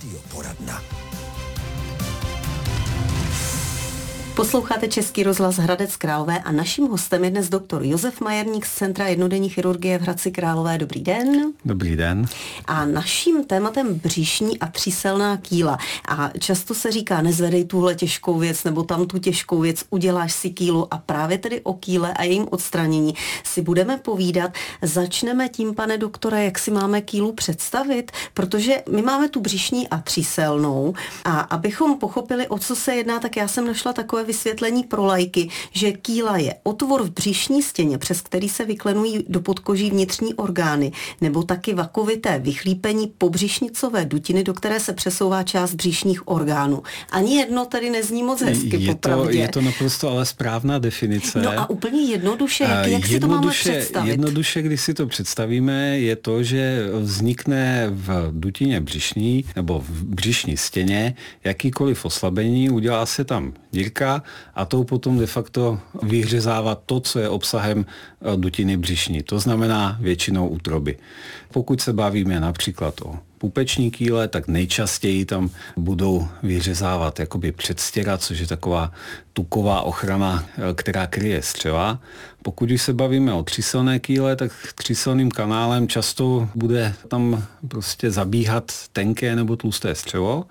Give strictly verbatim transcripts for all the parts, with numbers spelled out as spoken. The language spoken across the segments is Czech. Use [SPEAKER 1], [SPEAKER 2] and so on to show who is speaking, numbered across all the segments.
[SPEAKER 1] Radioporadna.
[SPEAKER 2] Posloucháte Český rozhlas Hradec Králové a naším hostem je dnes doktor Josef Majerník z Centra jednodenní chirurgie v Hradci Králové. Dobrý den.
[SPEAKER 3] Dobrý den.
[SPEAKER 2] A naším tématem břišní a tříselná kýla. A často se říká, nezvedej tuhle těžkou věc nebo tam tu těžkou věc, uděláš si kýlu. A právě tedy o kýle a jejím odstranění si budeme povídat. Začneme tím, pane doktore, jak si máme kýlu představit, protože my máme tu břišní a tříselnou. A abychom pochopili, o co se jedná, tak já jsem našla takové vysvětlení pro laiky, že kýla je otvor v břišní stěně, přes který se vyklenují do podkoží vnitřní orgány, nebo taky vakovité vychlípení pobřišnicové dutiny, do které se přesouvá část břišních orgánů. Ani jedno tedy nezní moc hezky,
[SPEAKER 3] je
[SPEAKER 2] popravdě.
[SPEAKER 3] To, je to naprosto ale správná definice.
[SPEAKER 2] No a úplně jednoduše, jak, jak si to máme představit?
[SPEAKER 3] Jednoduše, když si to představíme, je to, že vznikne v dutině břišní nebo v břišní stěně jakýkoliv oslabení, udělá se tam dírka a tou potom de facto vyhřezává to, co je obsahem dutiny břišní. To znamená většinou útroby. Pokud se bavíme například o pupeční kýle, tak nejčastěji tam budou vyřezávat jakoby předstěra, což je taková tuková ochrana, která kryje střeva. Pokud už se bavíme o tříselné kýle, tak tříselným kanálem často bude tam prostě zabíhat tenké nebo tlusté střevo.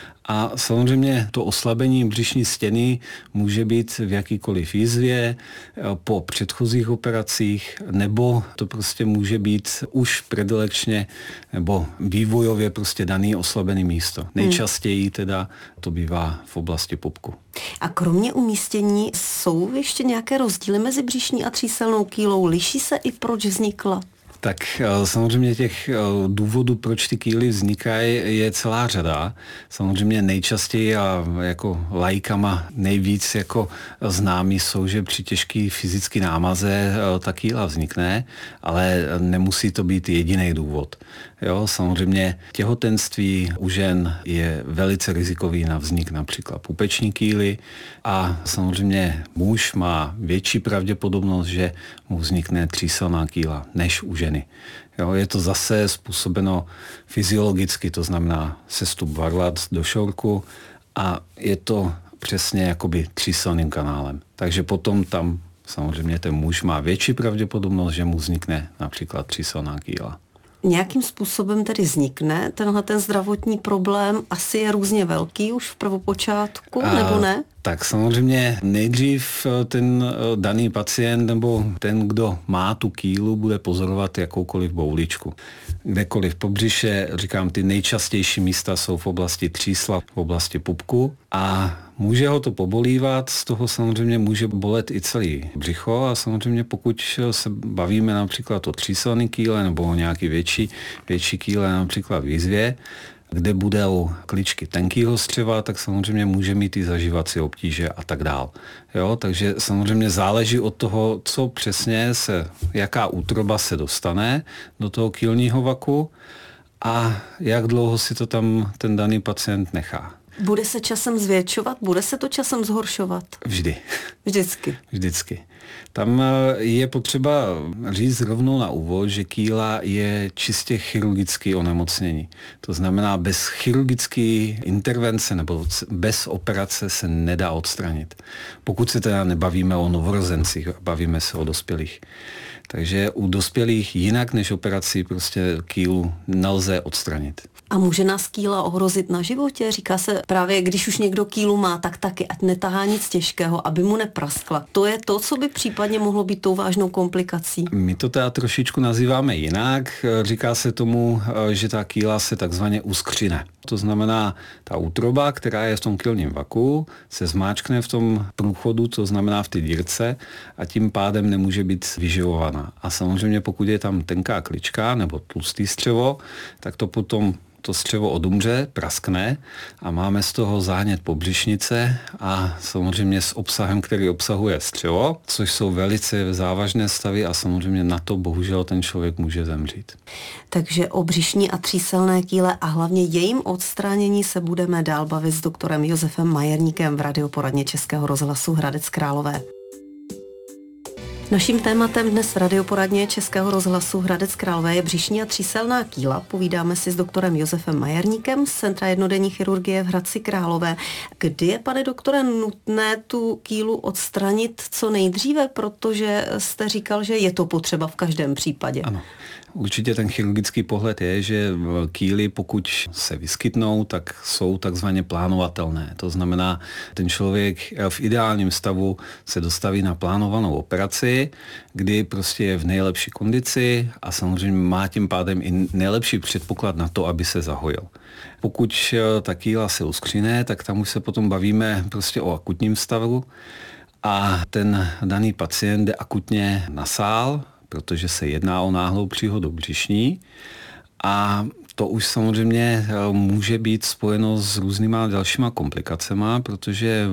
[SPEAKER 3] A samozřejmě to oslabení břišní stěny může být v jakýkoliv jízvě, po předchozích operacích, nebo to prostě může být už predilekčně nebo vývojově prostě daný oslabený místo. Nejčastěji teda to bývá v oblasti pupku.
[SPEAKER 2] A kromě umístění jsou ještě nějaké rozdíly mezi břišní a tříselnou kýlou? Liší se i proč vznikla?
[SPEAKER 3] Tak samozřejmě těch důvodů, proč ty kýly vznikají, je celá řada. Samozřejmě nejčastěji a jako laikama nejvíc jako známí jsou, že při těžké fyzické námaze ta kýla vznikne, ale nemusí to být jediný důvod. Jo, samozřejmě těhotenství u žen je velice rizikový na vznik například pupeční kýly a samozřejmě muž má větší pravděpodobnost, že mu vznikne tříselná kýla než u ženy. Jo, je to zase způsobeno fyziologicky, to znamená sestup varlat do šorku a je to přesně jakoby tříselným kanálem. Takže potom tam samozřejmě ten muž má větší pravděpodobnost, že mu vznikne například tříselná kýla.
[SPEAKER 2] Nějakým způsobem tedy vznikne tenhle ten zdravotní problém, asi je různě velký už v prvopočátku, a, nebo ne?
[SPEAKER 3] Tak samozřejmě nejdřív ten daný pacient nebo ten, kdo má tu kýlu, bude pozorovat jakoukoliv bouličku. Kdekoliv po břiše, říkám, ty nejčastější místa jsou v oblasti třísla, v oblasti pupku a může ho to pobolívat, z toho samozřejmě může bolet i celý břicho a samozřejmě pokud se bavíme například o tříselný kýle nebo o nějaký větší, větší kýle například v jízvě, kde budou kličky tenkýho střeva, tak samozřejmě může mít i zažívací obtíže a tak dál. Jo, takže samozřejmě záleží od toho, co přesně se, jaká útroba se dostane do toho kýlního vaku a jak dlouho si to tam ten daný pacient nechá.
[SPEAKER 2] Bude se časem zvětšovat? Bude se to časem zhoršovat?
[SPEAKER 3] Vždy.
[SPEAKER 2] Vždycky.
[SPEAKER 3] Vždycky. Tam je potřeba říct rovnou na úvod, že kýla je čistě chirurgické onemocnění. To znamená, bez chirurgické intervence nebo bez operace se nedá odstranit. Pokud se teda nebavíme o novorozencích, bavíme se o dospělých. Takže u dospělých jinak než operací prostě kýlu nelze odstranit.
[SPEAKER 2] A může nás kýla ohrozit na životě? Říká se právě, když už někdo kýlu má, tak taky, ať netahá nic těžkého, aby mu nepraskla. To je to, co by případně mohlo být tou vážnou komplikací.
[SPEAKER 3] My to teda trošičku nazýváme jinak. Říká se tomu, že ta kýla se takzvaně uskřine. To znamená, ta útroba, která je v tom kýlním vaku, se zmáčkne v tom průchodu, to znamená v té dírce a tím pádem nemůže být vyživovaná. A samozřejmě pokud je tam tenká klička nebo tlustý střevo, tak to potom to střevo odumře, praskne a máme z toho zánět pobřišnice a samozřejmě s obsahem, který obsahuje střevo, což jsou velice závažné stavy a samozřejmě na to bohužel ten člověk může zemřít.
[SPEAKER 2] Takže o břišní a tříselné kýle a hlavně jejím odstranění se budeme dál bavit s doktorem Josefem Majerníkem v radioporadně Českého rozhlasu Hradec Králové. Naším tématem dnes v radioporadně Českého rozhlasu Hradec Králové je břišní a tříselná kýla. Povídáme si s doktorem Josefem Majerníkem z Centra jednodenní chirurgie v Hradci Králové. Kdy je, pane doktore, nutné tu kýlu odstranit co nejdříve, protože jste říkal, že je to potřeba v každém případě?
[SPEAKER 3] Ano. Určitě ten chirurgický pohled je, že kýly, pokud se vyskytnou, tak jsou takzvaně plánovatelné. To znamená, ten člověk v ideálním stavu se dostaví na plánovanou operaci, kdy prostě je v nejlepší kondici a samozřejmě má tím pádem i nejlepší předpoklad na to, aby se zahojil. Pokud ta kýla se uskřine, tak tam už se potom bavíme prostě o akutním stavu a ten daný pacient jde akutně na sál, protože se jedná o náhlou příhodu břišní a to už samozřejmě může být spojeno s různýma dalšíma komplikacemi, protože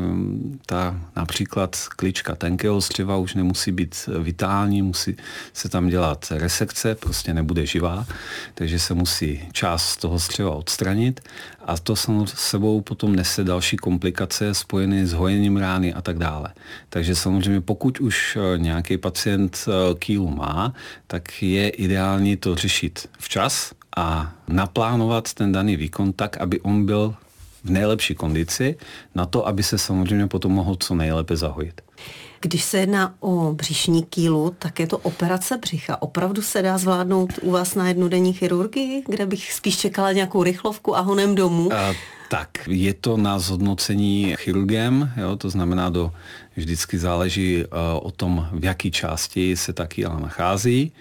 [SPEAKER 3] ta například klička tenkého střeva už nemusí být vitální, musí se tam dělat resekce, prostě nebude živá, takže se musí část toho střeva odstranit a to samozřejmě sebou potom nese další komplikace spojené s hojením rány a tak dále. Takže samozřejmě pokud už nějaký pacient kýlu má, tak je ideální to řešit včas a naplánovat ten daný výkon tak, aby on byl v nejlepší kondici na to, aby se samozřejmě potom mohl co nejlépe zahojit.
[SPEAKER 2] Když se jedná o břišní kýlu, tak je to operace břicha. Opravdu se dá zvládnout u vás na jednodenní chirurgii, kde bych spíš čekala nějakou rychlovku a honem domů?
[SPEAKER 3] A, tak, je to na zhodnocení chirurgem, jo, to znamená, do, vždycky záleží uh, o tom, v jaké části se ta kýla nachází.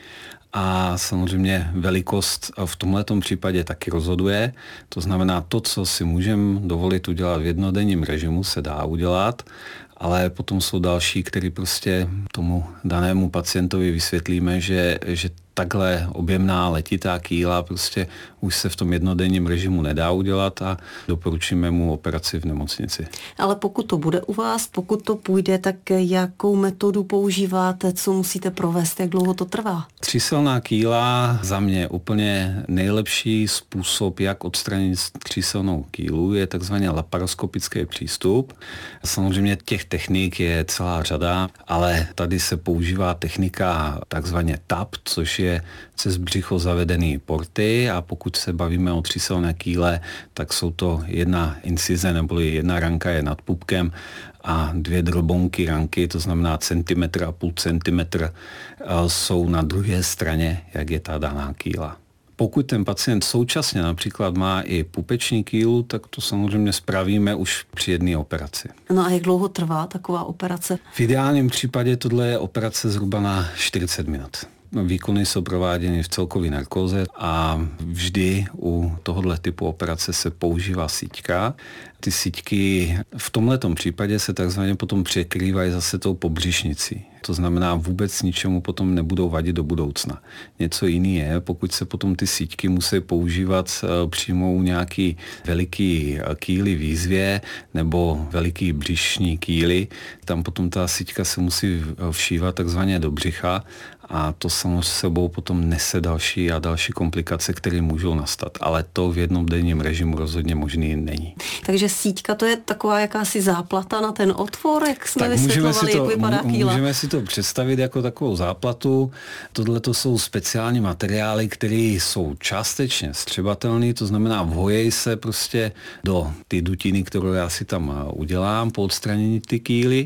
[SPEAKER 3] A samozřejmě velikost v tomhletom případě taky rozhoduje. To znamená, to, co si můžeme dovolit udělat v jednodenním režimu, se dá udělat, ale potom jsou další, který prostě tomu danému pacientovi vysvětlíme, že, že takhle objemná letitá kýla prostě už se v tom jednodenním režimu nedá udělat a doporučíme mu operaci v nemocnici.
[SPEAKER 2] Ale pokud to bude u vás, pokud to půjde, tak jakou metodu používáte, co musíte provést, jak dlouho to trvá?
[SPEAKER 3] Tříselná kýla za mě úplně nejlepší způsob, jak odstranit tříselnou kýlu, je takzvaný laparoskopický přístup. Samozřejmě těch technik je celá řada, ale tady se používá technika takzvaně T A P, což je přes břicho zavedený porty a pokud se bavíme o tříselné kýle, tak jsou to jedna incize neboli jedna ranka je nad pupkem a dvě drobonky ranky, to znamená centimetr a půl centimetr, jsou na druhé straně, jak je ta daná kýla. Pokud ten pacient současně například má i pupeční kýlu, tak to samozřejmě spravíme už při jedné operaci.
[SPEAKER 2] No a jak dlouho trvá taková operace?
[SPEAKER 3] V ideálním případě tohle je operace zhruba na čtyřicet minut. Výkony jsou prováděny v celkové narkóze a vždy u tohoto typu operace se používá síťka. Ty síťky v tomhletom případě se takzvaně potom překrývají zase tou pobřišnicí. To znamená, vůbec ničemu potom nebudou vadit do budoucna. Něco jiný je, pokud se potom ty síťky musí používat přímo u nějaký veliký kýly výzvě nebo veliký břišní kýly. Tam potom ta síťka se musí všívat takzvaně do břicha a to samozřejmě sebou potom nese další a další komplikace, které můžou nastat. Ale to v jednodenním režimu rozhodně možný není.
[SPEAKER 2] Takže síťka to je taková jakási záplata na ten otvor, jak jsme tak vysvětlovali, jak vypadá kýla.
[SPEAKER 3] Můžeme si to představit jako takovou záplatu. Tohle to jsou speciální materiály, které jsou částečně střebatelné, to znamená vhojejí se prostě do ty dutiny, kterou já si tam udělám po odstranění ty kýly.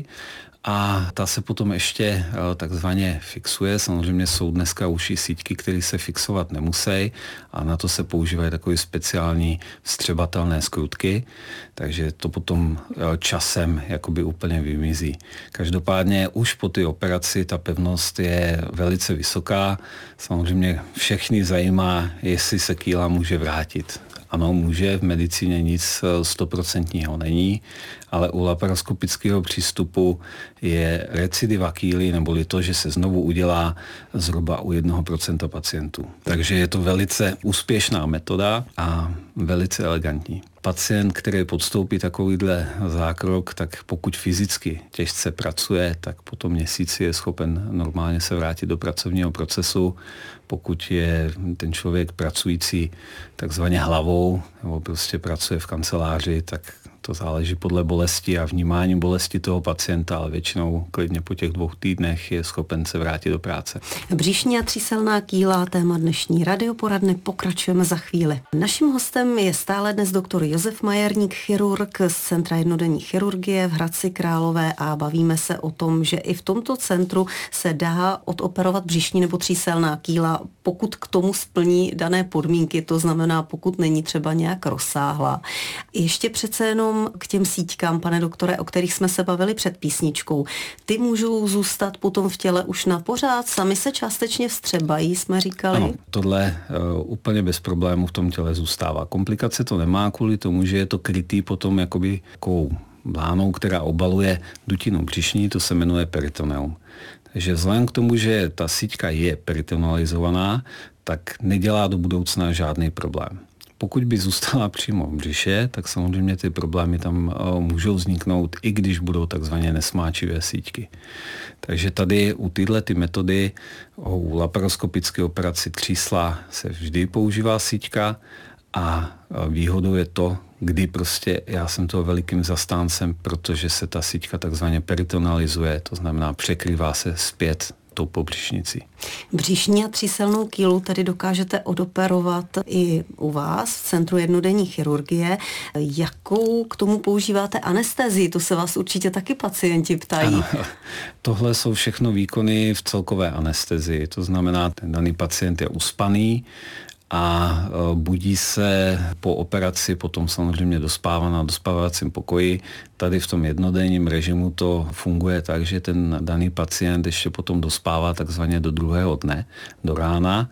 [SPEAKER 3] A ta se potom ještě takzvaně fixuje. Samozřejmě jsou dneska už i síťky, které se fixovat nemusí a na to se používají takové speciální vstřebatelné skrutky, takže to potom časem jakoby úplně vymizí. Každopádně už po té operaci ta pevnost je velice vysoká. Samozřejmě všechny zajímá, jestli se kýla může vrátit. Ano, může, v medicíně nic stoprocentního není, ale u laparoskopického přístupu je recidiva kýly, neboli to, že se znovu udělá zhruba u jednoho procenta pacientů. Takže je to velice úspěšná metoda a velice elegantní. Pacient, který podstoupí takovýhle zákrok, tak pokud fyzicky těžce pracuje, tak po tom měsíci je schopen normálně se vrátit do pracovního procesu. Pokud je ten člověk pracující takzvaně hlavou nebo prostě pracuje v kanceláři, tak To záleží podle bolesti a vnímání bolesti toho pacienta, ale většinou klidně po těch dvou týdnech je schopen se vrátit do práce.
[SPEAKER 2] Břišní a tříselná kýla, téma dnešní radioporadny, pokračujeme za chvíli. Naším hostem je stále dnes doktor Josef Majerník, chirurg z Centra jednodenní chirurgie v Hradci Králové a bavíme se o tom, že i v tomto centru se dá odoperovat břišní nebo tříselná kýla, pokud k tomu splní dané podmínky, to znamená, pokud není třeba nějak rozsáhlá. Ještě přece jenom k těm síťkám, pane doktore, o kterých jsme se bavili před písničkou. Ty můžou zůstat potom v těle už na pořád, sami se částečně vstřebají, jsme říkali.
[SPEAKER 3] Ano, tohle uh, úplně bez problémů v tom těle zůstává. Komplikace to nemá kvůli tomu, že je to krytý potom jakoby takovou blánou, která obaluje dutinu břišní, to se jmenuje peritoneum. Takže vzhledem k tomu, že ta síťka je peritonalizovaná, tak nedělá do budoucna žádný problém. Pokud by zůstala přímo v břiše, tak samozřejmě ty problémy tam můžou vzniknout, i když budou takzvaně nesmáčivé síťky. Takže tady u téhle ty metody, u laparoskopické operaci třísla se vždy používá síťka a výhodou je to, kdy prostě já jsem toho velikým zastáncem, protože se ta síťka takzvaně peritonalizuje, to znamená překrývá se zpět tou pobřišnicí.
[SPEAKER 2] Břišní a tříselnou kýlu tedy dokážete odoperovat i u vás v Centru jednodenní chirurgie. Jakou k tomu používáte anestezii? To se vás určitě taky pacienti ptají.
[SPEAKER 3] Ano, tohle jsou všechno výkony v celkové anestezii. To znamená, ten daný pacient je uspaný a budí se po operaci, potom samozřejmě dospává na dospávacím pokoji. Tady v tom jednodenním režimu to funguje tak, že ten daný pacient ještě potom dospává takzvaně do druhého dne, do rána.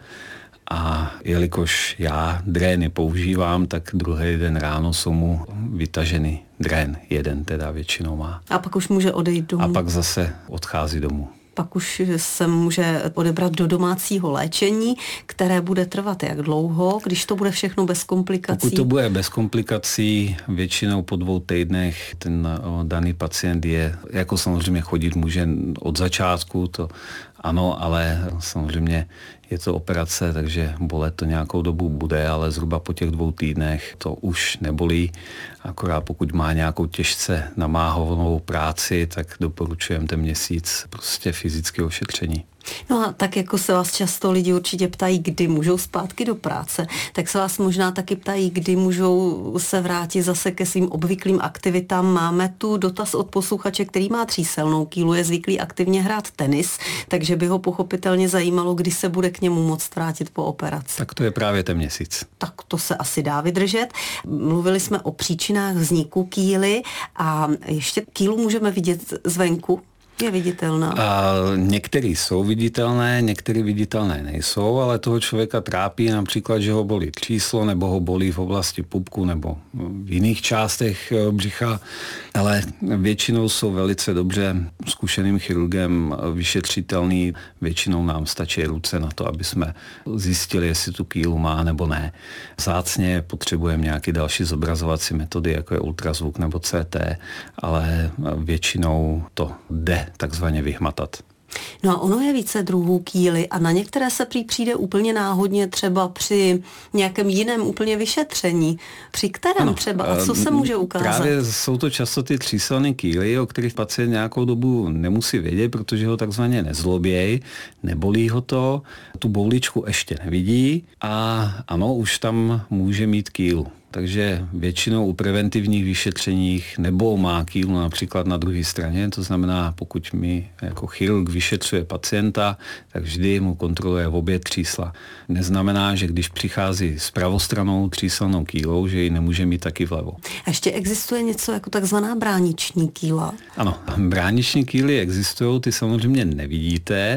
[SPEAKER 3] A jelikož já drény používám, tak druhý den ráno jsou mu vytaženy drén. Jeden teda většinou má.
[SPEAKER 2] A pak už může odejít domů.
[SPEAKER 3] A pak zase odchází domů.
[SPEAKER 2] Pak už se může odebrat do domácího léčení, které bude trvat jak dlouho, když to bude všechno bez komplikací?
[SPEAKER 3] Pokud to bude bez komplikací, většinou po dvou týdnech ten daný pacient je, jako samozřejmě chodit může od začátku, to ano, ale samozřejmě je to operace, takže bolet to nějakou dobu bude, ale zhruba po těch dvou týdnech to už nebolí. Akorát pokud má nějakou těžce namáhovanou práci, tak doporučujeme ten měsíc prostě fyzického ošetření.
[SPEAKER 2] No a tak jako se vás často lidi určitě ptají, kdy můžou zpátky do práce, tak se vás možná taky ptají, kdy můžou se vrátit zase ke svým obvyklým aktivitám. Máme tu dotaz od posluchače, který má tříselnou kýlu, je zvyklý aktivně hrát tenis, takže by ho pochopitelně zajímalo, kdy se bude k němu moct vrátit po operaci.
[SPEAKER 3] Tak to je právě ten měsíc.
[SPEAKER 2] Tak to se asi dá vydržet. Mluvili jsme o příčinách vzniku kýly a ještě kýlu můžeme vidět zvenku. Je viditelná.
[SPEAKER 3] A některé jsou viditelné, některé viditelné nejsou, ale toho člověka trápí například, že ho bolí tříslo, nebo ho bolí v oblasti pupku, nebo v jiných částech břicha, ale většinou jsou velice dobře zkušeným chirurgem vyšetřitelný. Většinou nám stačí ruce na to, aby jsme zjistili, jestli tu kýlu má nebo ne. Vzácně potřebujeme nějaké další zobrazovací metody, jako je ultrazvuk nebo C T, ale většinou to jde takzvaně vyhmatat.
[SPEAKER 2] No a ono je více druhů kýly a na některé se prý přijde úplně náhodně, třeba při nějakém jiném úplně vyšetření. Při kterém ano, třeba? A co se může ukázat?
[SPEAKER 3] Právě jsou to často ty tříselné kýly, o kterých pacient nějakou dobu nemusí vědět, protože ho takzvaně nezlobějí, nebolí ho to, tu bouličku ještě nevidí a ano, už tam může mít kýlu. Takže většinou u preventivních vyšetřeních nebo má kýlu například na druhé straně, to znamená, pokud mi jako chirurg vyšetřuje pacienta, tak vždy mu kontroluje v obě třísla. Neznamená, že když přichází s pravostranou tříselnou kýlou, že ji nemůže mít taky vlevo.
[SPEAKER 2] A ještě existuje něco jako takzvaná brániční kýla?
[SPEAKER 3] Ano, brániční kýly existují, ty samozřejmě nevidíte,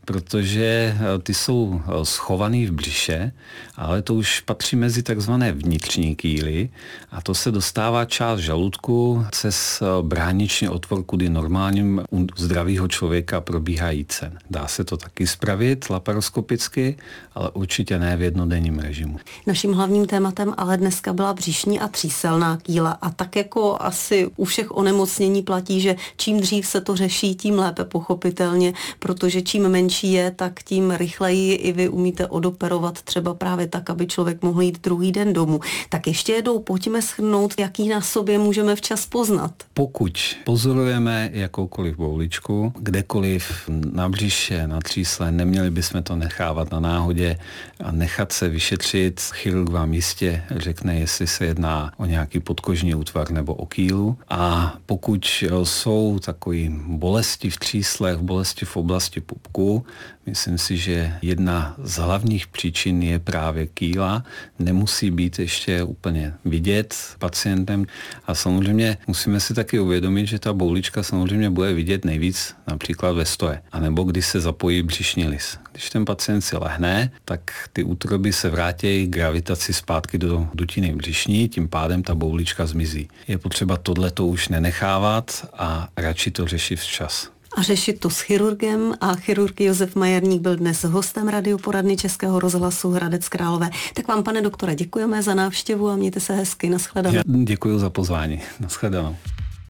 [SPEAKER 3] protože ty jsou schovaný v břiše, ale to už patří mezi takzvané vnitřní kýly a to se dostává část žaludku přes brániční otvor, kudy normálním u zdravého člověka probíhá jícen. Dá se to taky spravit laparoskopicky, ale určitě ne v jednodenním režimu.
[SPEAKER 2] Naším hlavním tématem ale dneska byla břišní a tříselná kýla a tak jako asi u všech onemocnění platí, že čím dřív se to řeší, tím lépe pochopitelně, protože čím menší menší je, tak tím rychleji i vy umíte odoperovat třeba právě tak, aby člověk mohl jít druhý den domů. Tak ještě jednou pojďme shrnout, jaký na sobě můžeme včas poznat.
[SPEAKER 3] Pokud pozorujeme jakoukoliv bouličku, kdekoliv na břiše, na třísle, neměli bychom to nechávat na náhodě a nechat se vyšetřit. Chirurg vám jistě řekne, jestli se jedná o nějaký podkožní útvar nebo o kýlu. A pokud jsou takové bolesti v tříslech, bolesti v oblasti pupku, myslím si, že jedna z hlavních příčin je právě kýla. Nemusí být ještě úplně vidět pacientem. A samozřejmě musíme si taky uvědomit, že ta boulička samozřejmě bude vidět nejvíc například ve stoje, anebo když se zapojí břišní lis. Když ten pacient si lehne, tak ty útroby se vrátí k gravitaci zpátky do dutiny břišní, tím pádem ta boulička zmizí. Je potřeba tohleto už nenechávat a radši to řešit včas.
[SPEAKER 2] A řešit to s chirurgem a chirurg Josef Majerník byl dnes hostem radioporadny Českého rozhlasu Hradec Králové. Tak vám, pane doktore, děkujeme za návštěvu a mějte se hezky. Nashledanou.
[SPEAKER 3] Já děkuji za pozvání. Nashledanou.